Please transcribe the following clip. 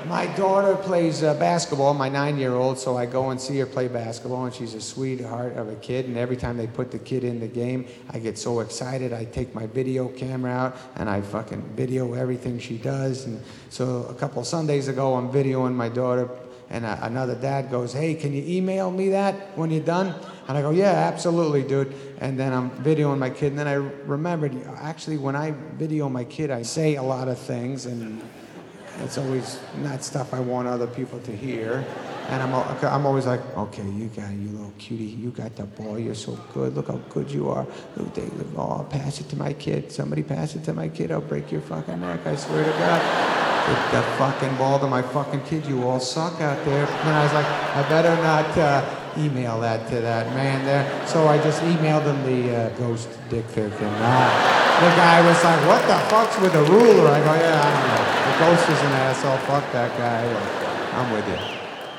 My daughter plays basketball, my 9-year-old, so I go and see her play basketball, and she's a sweetheart of a kid, and every time they put the kid in the game, I get so excited. I take my video camera out, and I fucking video everything she does. And so a couple Sundays ago, I'm videoing my daughter, and another dad goes, hey, can you email me that when you're done? And I go, yeah, absolutely, dude. And then I'm videoing my kid, and then I remembered, actually, when I video my kid, I say a lot of things, and it's always not stuff I want other people to hear. And I'm always like, okay, you little cutie, you got the ball, you're so good, look how good you are. I'll pass it to my kid. Somebody pass it to my kid, I'll break your fucking neck, I swear to God. Get the fucking ball to my fucking kid, you all suck out there. And I was like, I better not email that to that man there. So I just emailed him the ghost dick pic. And the guy was like, what the fuck's with the ruler? I go, yeah, I don't know. The ghost is an asshole, fuck that guy. I'm with you.